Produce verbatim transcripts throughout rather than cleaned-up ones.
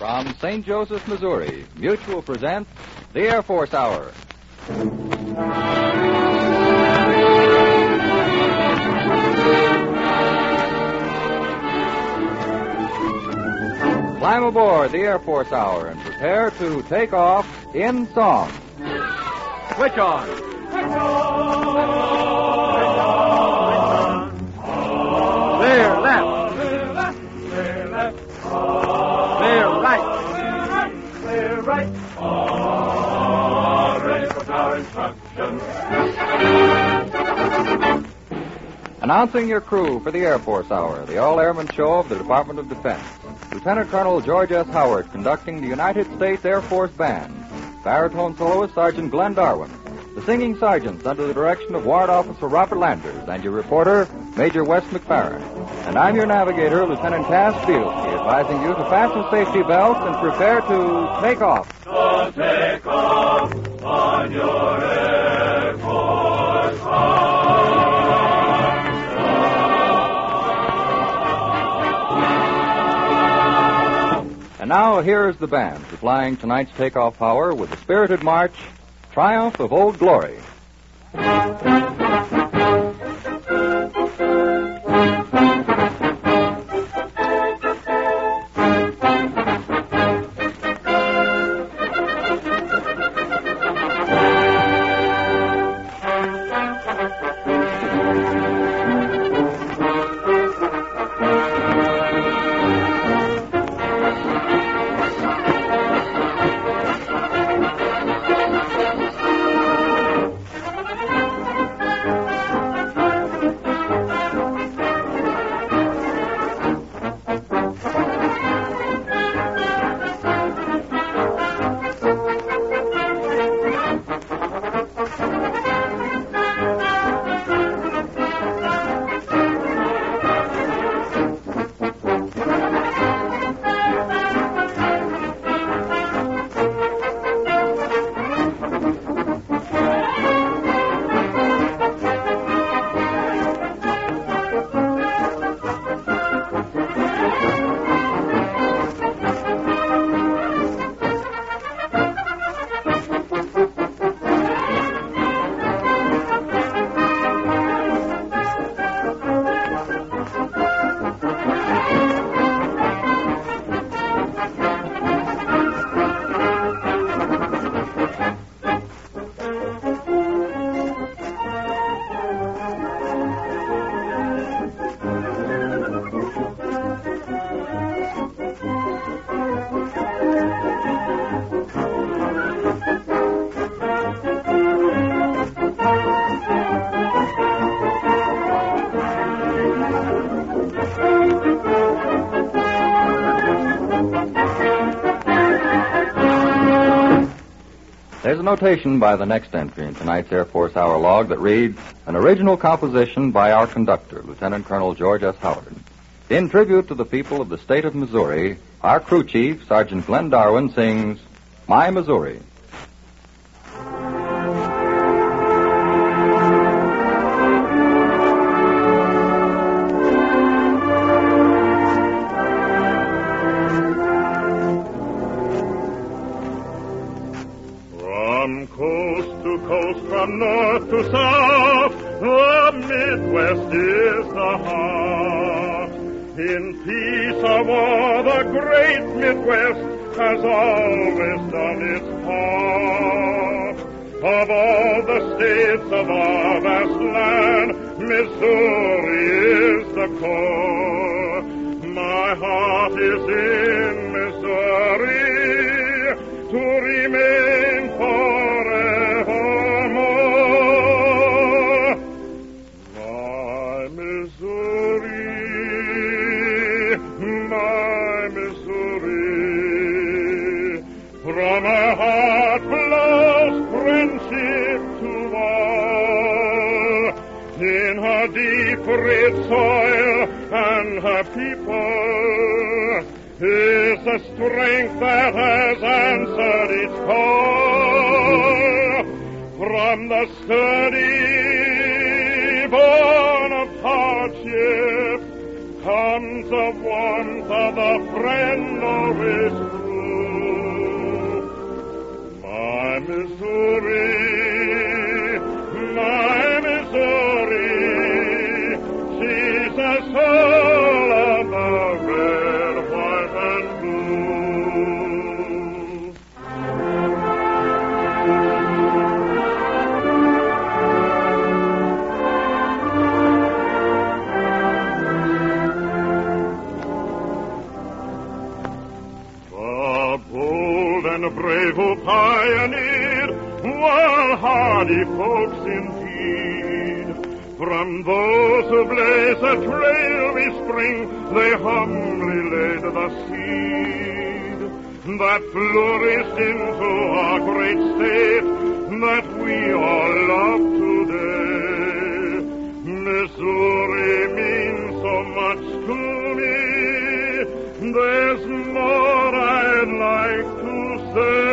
From Saint Joseph, Missouri, Mutual presents the Air Force Hour. Climb aboard the Air Force Hour and prepare to take off in song. Switch on. Switch on. Clear left. Clear left. Clear left. Clear right. Clear right. All ready for our instructions. Announcing your crew for the Air Force Hour, the all-airman show of the Department of Defense. Lieutenant Colonel George S. Howard conducting the United States Air Force Band. Baritone soloist Sergeant Glenn Darwin. The singing sergeants under the direction of Warrant Officer Robert Landers, and your reporter, Major Wes McFarren. And I'm your navigator, Lieutenant Cass Fieldsky, advising you to fasten safety belts and prepare to take off. So take off on your Air Force Hour. And now here is the band supplying tonight's takeoff power with the spirited march, Triumph of Old Glory. There's a notation by the next entry in tonight's Air Force Hour log that reads, an original composition by our conductor, Lieutenant Colonel George S. Howard. In tribute to the people of the state of Missouri, our crew chief, Sergeant Glenn Darwin, sings, My Missouri. From coast to coast, from north to south, the Midwest is the heart. In peace or war, the great Midwest has always done its part. Of all the states of our vast land, Missouri is the core. My heart is in Missouri to remain forevermore. My Missouri, my Missouri, from her heart flows friendship to all. In her deep, rich soil and her people is the strength that has answered its call. From the sturdy born of hardship comes the warmth of a friend always true. Missouri, my Missouri, she's a soul of the red, white, and blue. The bold and brave who pioneered were hardy folks indeed. From those who blaze a trail we spring, they humbly laid the seed that flourished into our great state that we all love today. Missouri means so much to me. There's more I'd like to say.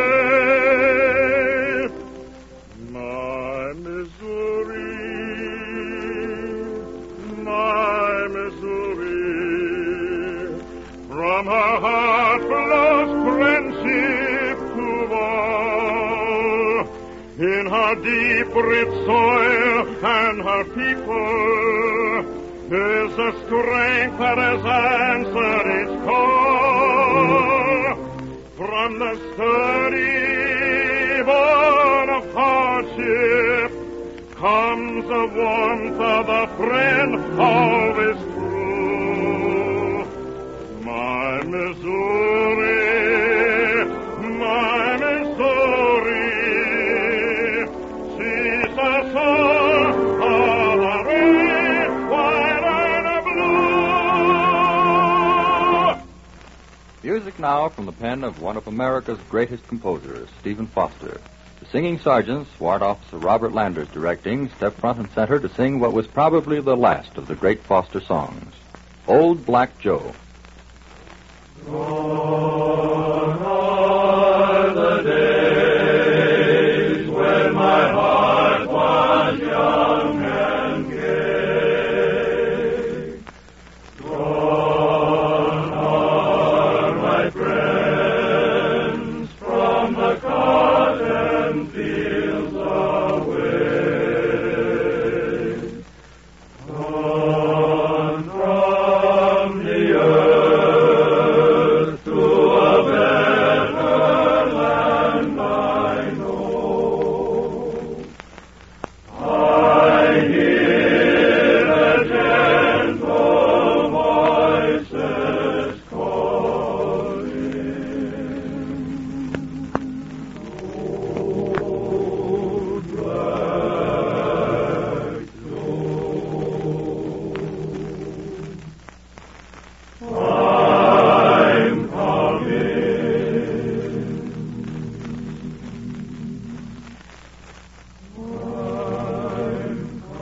My Missouri, my Missouri, from her heart flows friendship to all. In her deep, rich soil and her people is a strength that has answered its call. From the sturdy born of hardship comes the warmth of a friend always true. My Missouri, my Missouri, she's a soul of the red, white, and blue. Music now from the pen of one of America's greatest composers, Stephen Foster. The singing sergeants, Warrant Officer Robert Landers directing, step front and center to sing what was probably the last of the great Foster songs, Old Black Joe. Gone are the days when my heart was young and gay. Gone are my friends from the cotton fields away. Gone from the earth to a better land I know. I hear the gentle voices calling. Old Black Joe, I'm coming. I'm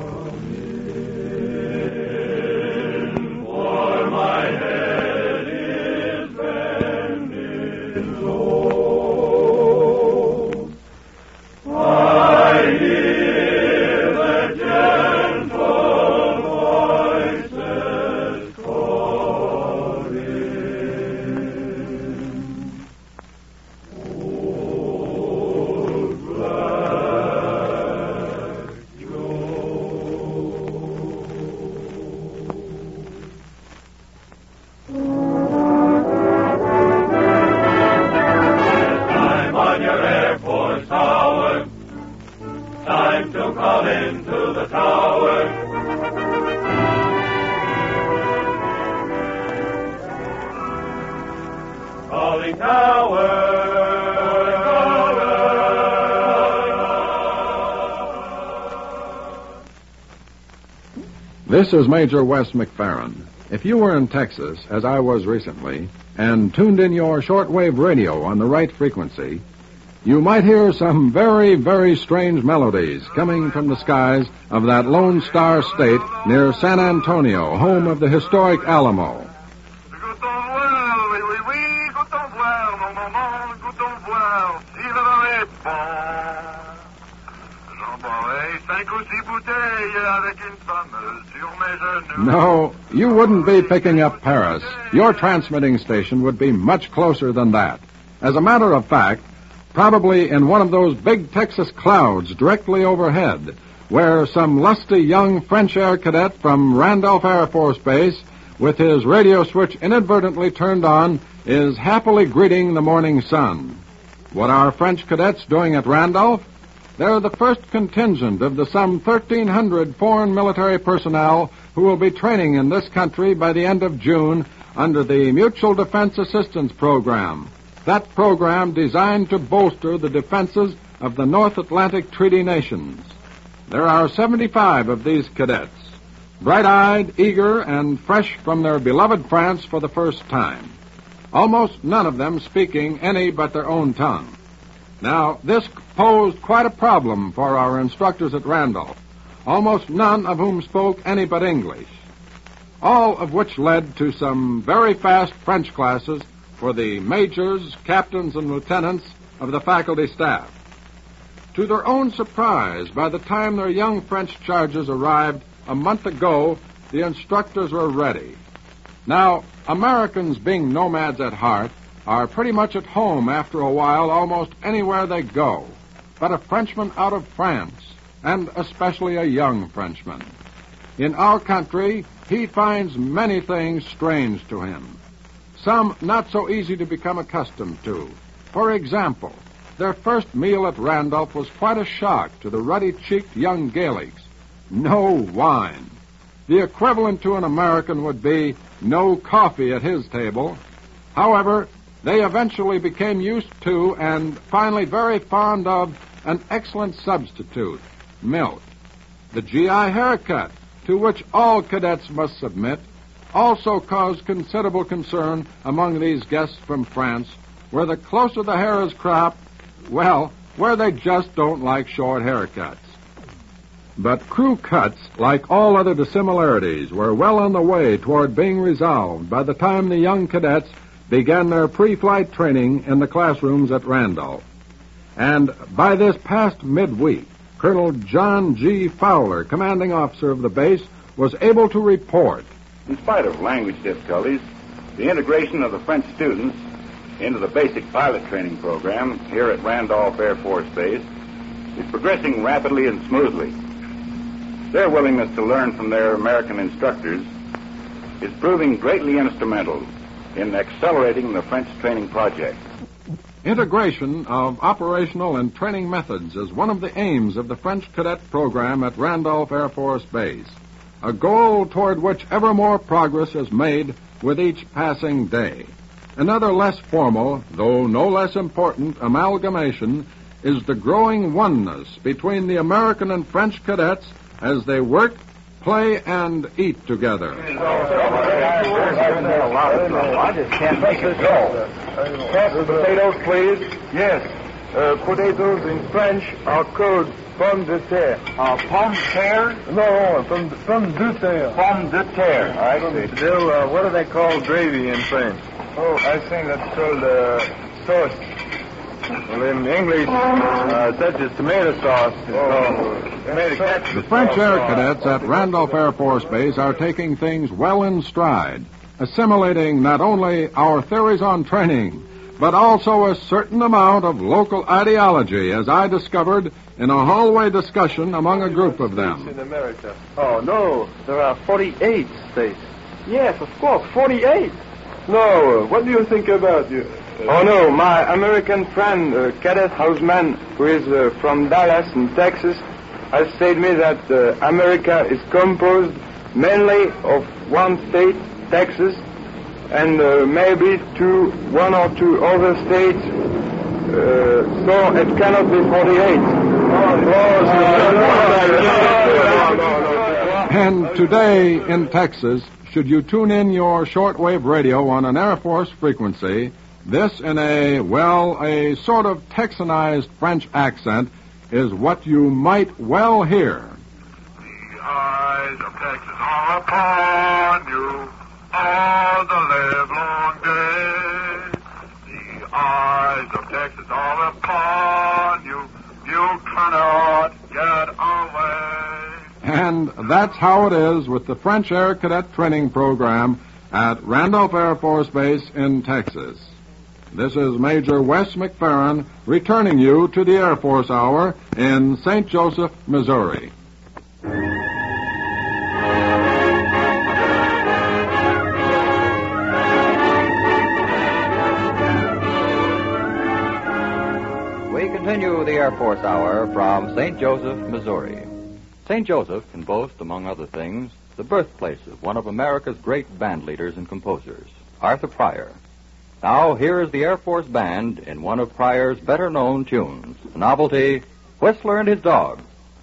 coming, for my head is bending low. I hear the gentle voices calling. Old Black Time on your Air Force Tower. Time to call into the tower. Calling tower. This is Major Wes McFerrin. If you were in Texas, as I was recently, and tuned in your shortwave radio on the right frequency, you might hear some very, very strange melodies coming from the skies of that Lone Star State near San Antonio, home of the historic Alamo. No, you wouldn't be picking up Paris. Your transmitting station would be much closer than that. As a matter of fact, probably in one of those big Texas clouds directly overhead, where some lusty young French air cadet from Randolph Air Force Base, with his radio switch inadvertently turned on, is happily greeting the morning sun. What are French cadets doing at Randolph? They're the first contingent of the some thirteen hundred foreign military personnel who will be training in this country by the end of June under the Mutual Defense Assistance Program. That program designed to bolster the defenses of the North Atlantic Treaty Nations. There are seventy-five of these cadets, bright-eyed, eager, and fresh from their beloved France for the first time. Almost none of them speaking any but their own tongue. Now, this posed quite a problem for our instructors at Randolph, almost none of whom spoke any but English, all of which led to some very fast French classes for the majors, captains, and lieutenants of the faculty staff. To their own surprise, by the time their young French charges arrived a month ago, the instructors were ready. Now, Americans, being nomads at heart, are pretty much at home after a while almost anywhere they go. But a Frenchman out of France, and especially a young Frenchman, in our country, he finds many things strange to him. Some not so easy to become accustomed to. For example, their first meal at Randolph was quite a shock to the ruddy-cheeked young Gaelics. No wine. The equivalent to an American would be no coffee at his table. However, they eventually became used to and finally very fond of an excellent substitute, milk. The G I haircut, to which all cadets must submit, also caused considerable concern among these guests from France, where the closer the hair is cropped, well, where they just don't like short haircuts. But crew cuts, like all other dissimilarities, were well on the way toward being resolved by the time the young cadets began their pre-flight training in the classrooms at Randolph. And by this past midweek, Colonel John G. Fowler, commanding officer of the base, was able to report. In spite of language difficulties, the integration of the French students into the basic pilot training program here at Randolph Air Force Base is progressing rapidly and smoothly. Their willingness to learn from their American instructors is proving greatly instrumental in accelerating the French training project. Integration of operational and training methods is one of the aims of the French cadet program at Randolph Air Force Base, a goal toward which ever more progress is made with each passing day. Another less formal, though no less important, amalgamation is the growing oneness between the American and French cadets as they work, play, and eat together. I just can't make it go. Pass the potatoes, please. Yes. Uh, potatoes in French are called pommes de terre. Uh, pomme de terre? No, from from de terre. Pomme de terre. I see. Bill, uh, what do they call gravy in French? Oh, I think that's called uh, sauce. Well, in English, uh, such as tomato sauce is called tomato ketchup. The French air cadets at Randolph Air Force Base are taking things well in stride, assimilating not only our theories on training, but also a certain amount of local ideology, as I discovered in a hallway discussion among a group of them. In America. Oh, no, there are forty-eight states. Yes, of course, forty-eight. No, what do you think about you? Oh, no, my American friend, uh, Cadet Houseman, who is uh, from Dallas in Texas, has said me that uh, America is composed mainly of one state, Texas, and uh, maybe two, one or two other states, uh, so it cannot be forty-eight. And today in Texas, should you tune in your shortwave radio on an Air Force frequency, this in a, well, a sort of Texanized French accent is what you might well hear. The eyes of Texas are upon you all the livelong day. The eyes of Texas are upon you. You cannot get away. And that's how it is with the French Air Cadet Training Program at Randolph Air Force Base in Texas. This is Major Wes McFerrin returning you to the Air Force Hour in Saint Joseph, Missouri. We continue the Air Force Hour from Saint Joseph, Missouri. Saint Joseph can boast, among other things, the birthplace of one of America's great band leaders and composers, Arthur Pryor. Now, here is the Air Force Band in one of Pryor's better-known tunes, the novelty, Whistler and His Dog.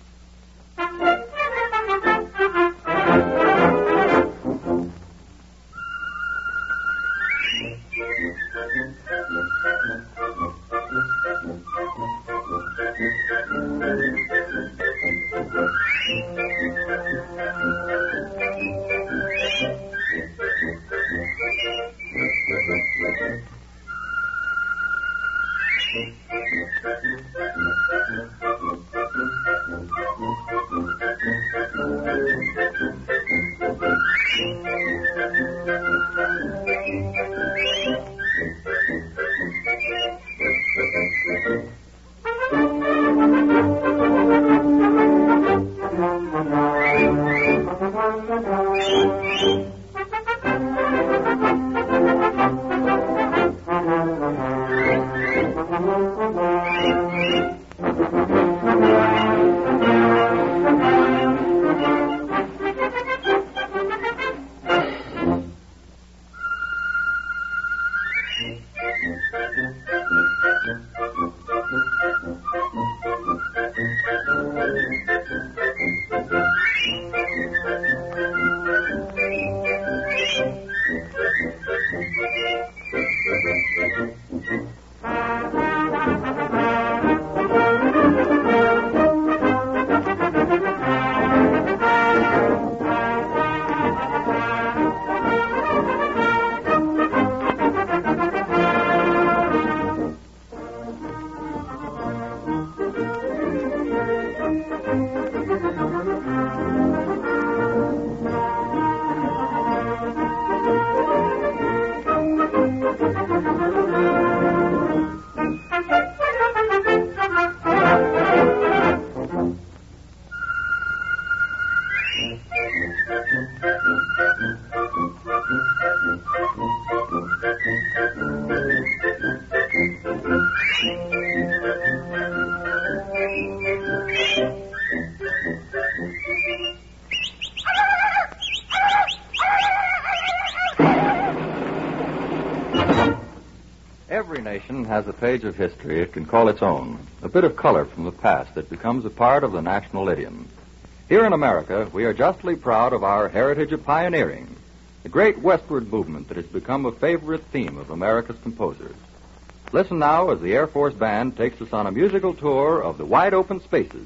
Every nation has a page of history it can call its own, a bit of color from the past that becomes a part of the national idiom. Here in America, we are justly proud of our heritage of pioneering, the great westward movement that has become a favorite theme of America's composers. Listen now as the Air Force Band takes us on a musical tour of the wide open spaces.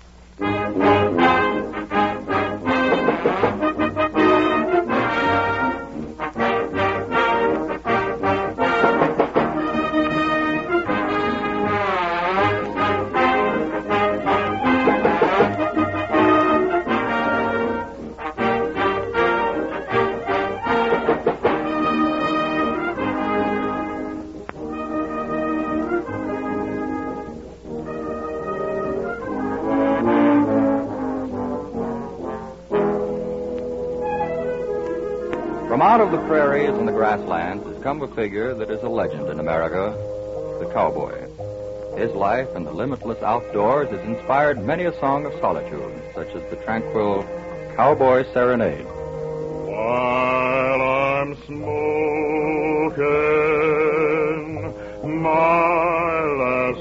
From out of the prairies and the grasslands has come a figure that is a legend in America, the cowboy. His life in the limitless outdoors has inspired many a song of solitude, such as the tranquil Cowboy Serenade. While I'm smoking my last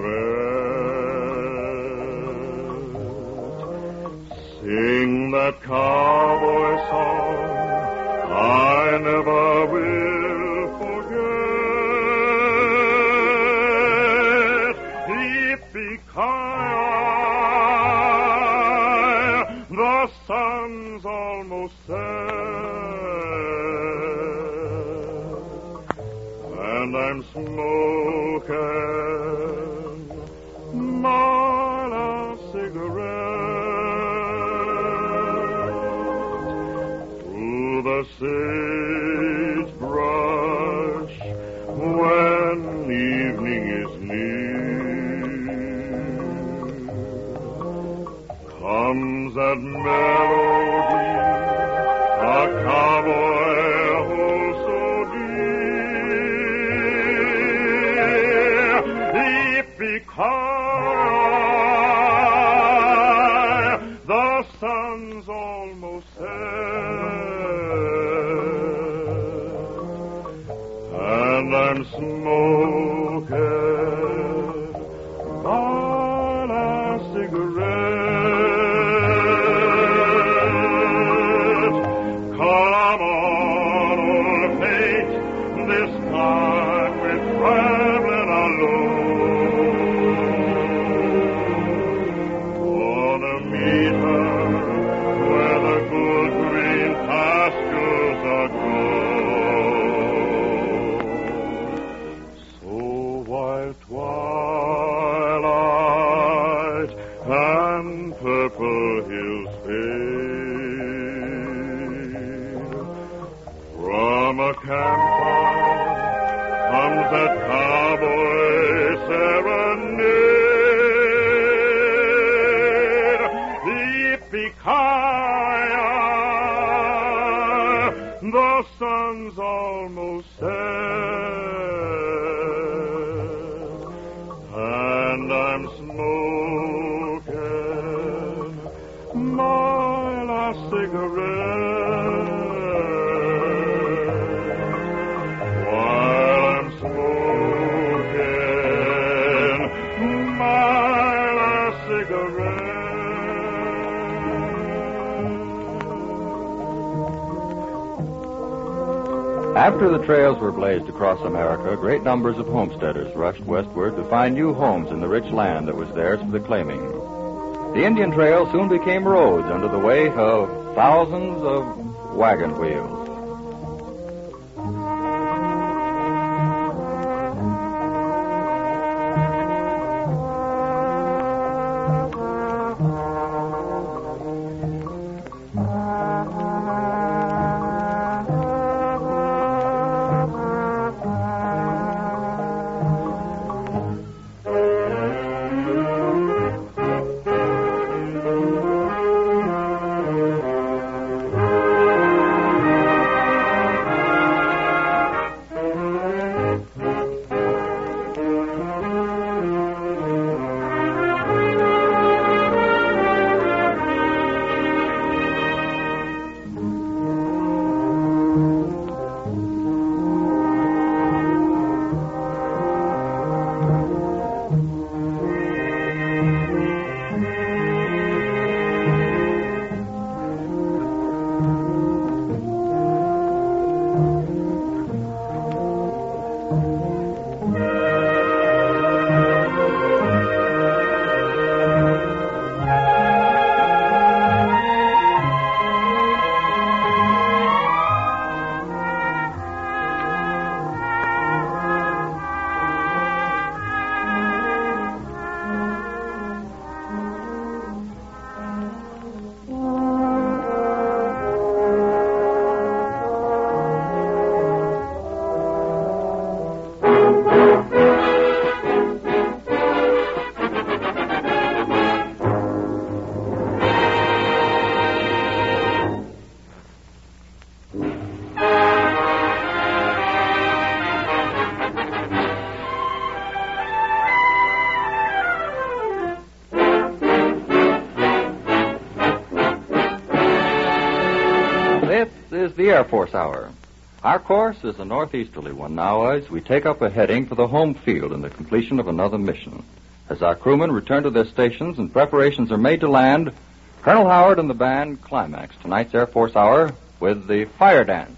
cigarette, sing that cowboy song I never will forget. Yippee-ki-yi, the sun's almost set, and I'm smoking my last cigarette through the sagebrush where high. The sun's almost set, and I'm smoking my last cigarette. Come on, old fate, this time we're traveling alone. Gonna meet her where the good green pastures are grown. So while twilight and purple hills fade, from a campfire comes that cowboy serenade. Yippee-ki-yay, the sun's almost set, and I'm smoking my last cigarette. While I'm smoking my last cigarette. After the trails were blazed across America, great numbers of homesteaders rushed westward to find new homes in the rich land that was theirs for the claiming. The Indian Trail soon became roads under the weight of thousands of wagon wheels. This is the Air Force Hour. Our course is a northeasterly one now as we take up a heading for the home field in the completion of another mission. As our crewmen return to their stations and preparations are made to land, Colonel Howard and the band climax tonight's Air Force Hour with the Fire Dance.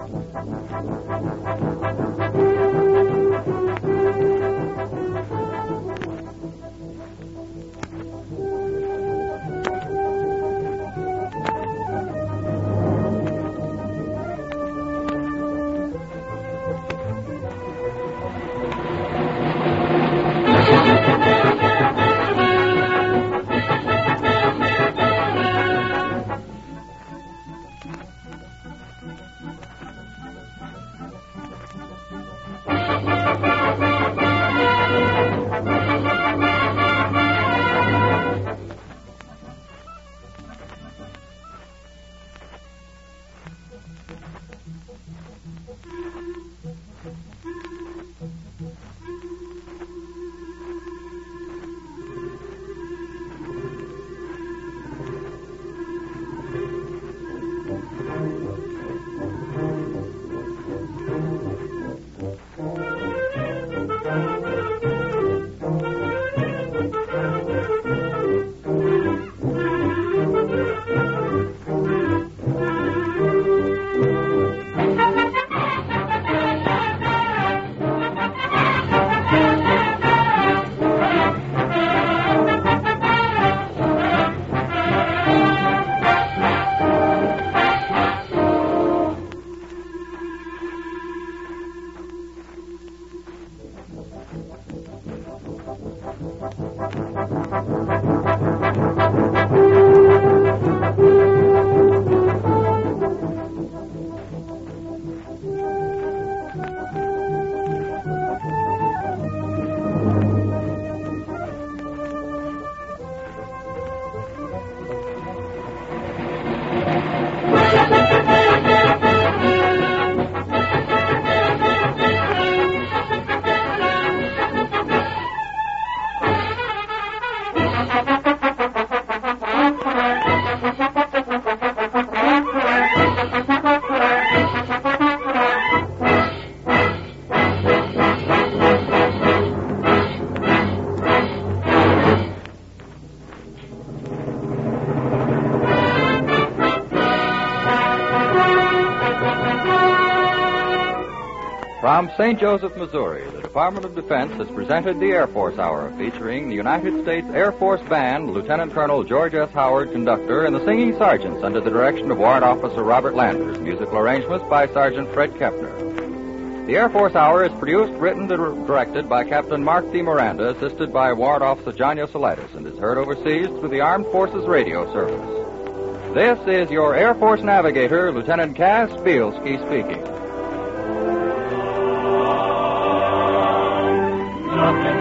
From Saint Joseph, Missouri, the Department of Defense has presented the Air Force Hour, featuring the United States Air Force Band, Lieutenant Colonel George S. Howard, conductor, and the singing sergeants under the direction of Warrant Officer Robert Landers. Musical arrangements by Sergeant Fred Kepner. The Air Force Hour is produced, written, and directed by Captain Mark D. Miranda, assisted by Warrant Officer John Yoselitis, and is heard overseas through the Armed Forces Radio Service. This is your Air Force navigator, Lieutenant Cass Bielski, speaking. Nothing